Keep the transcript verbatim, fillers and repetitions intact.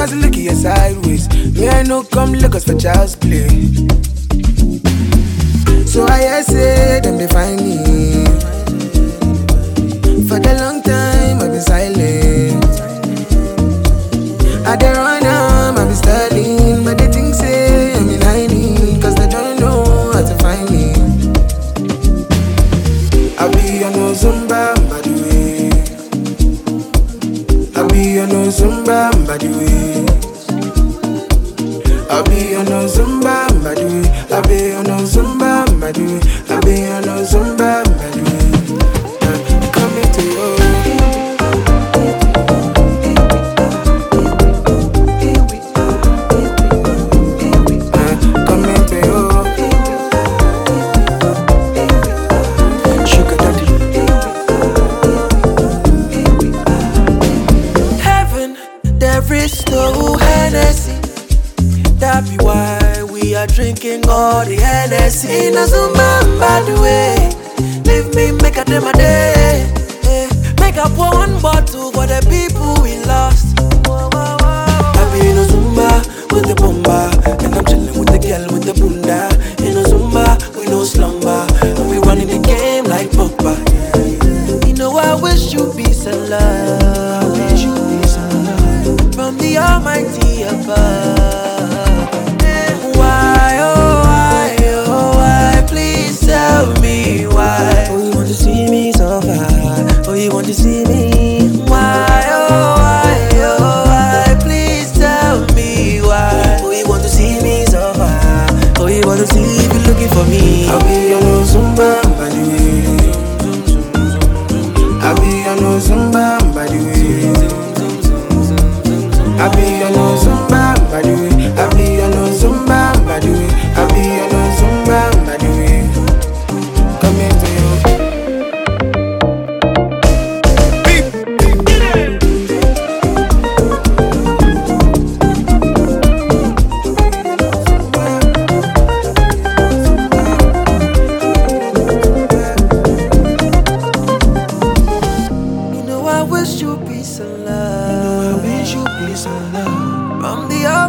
just look at you sideways. Me I no come Lagos for child's play. So I hear say them they find me. For the long time I've been silent. I dey run am, I be styling, but they think say I'm in hiding, cause they don't know how to find me. I be on no Zumba, by the way. I be on no Zumba, by the way. I be on no Zumba, by the way. I be on no Zumba, by the way. I be on no Zumba, by the way. Uh, coming to you. That be why we are drinking all the Hennessy. In a Zumba, by the way. Leave me, make a day my day. Eh, make up one bottle for the people we lost. I be in a Zumba with the bomba, and I'm chilling with the girl with the bunda. In a Zumba, we no slumber, and we running the game like Pogba. You know I wish you peace and love. I wish you peace and love from the Almighty above. Tell me why. Oh, you want to see me suffer? Oh, you want to see me? Why? Oh, why? Oh, why? Please tell me why. Oh, you want to see me suffer? Oh, you want to see if you're looking for me? I'll be on no Zumba, by the way. I'll be on no Zumba, by the way. I'll be on no Zumba, by the way. I'll be on no Zumba, by the way. I'll be on no Zumba, by the way. I wish you peace and love. You know I wish you peace and love from the